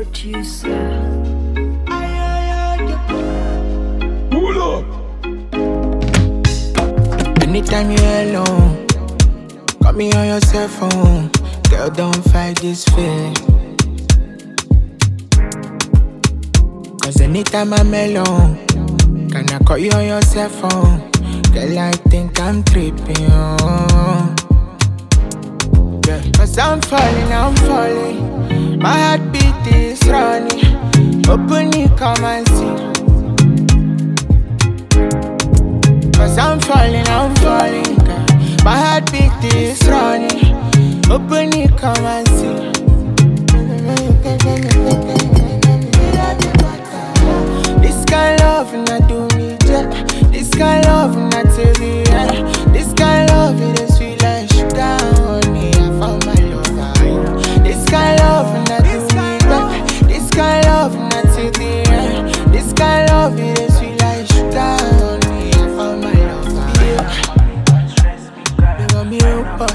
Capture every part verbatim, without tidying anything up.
producer. Pull up. Anytime you're alone, call me on your cell phone. Girl, don't fight this feeling. Cause anytime I'm alone, can I call you on your cell phone? Girl, I think I'm tripping. Oh. Yeah. Cause I'm falling, I'm falling. My heartbeat is running. Open it, come and see. Cause I'm falling, I'm falling, girl. My heartbeat is running. Open it, come and see. This kind of love not do me jet. This kind of love not till the end. This kind of love it is sweet like sugar honey. I found my lover. This kind of love not do me jet. This kind of love not till the end. This kind of love it is sweet like sugar honey. I found my lover. Yeah. You want me real boy.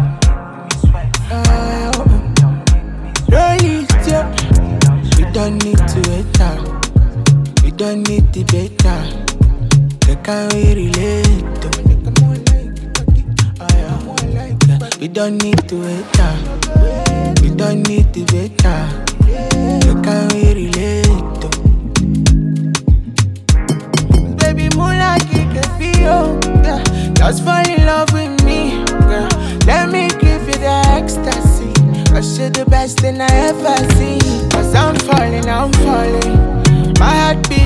We don't need to wait now. We don't need the better. They can we relate to? We don't need to wait now. We don't need the better. They can we relate to? Baby, moonlight, it can feel. Yeah. Just fall in love with me, girl. Let me give you the ecstasy. Cause you're the best thing I ever seen. Cause I'm falling, I'm falling. My heart beats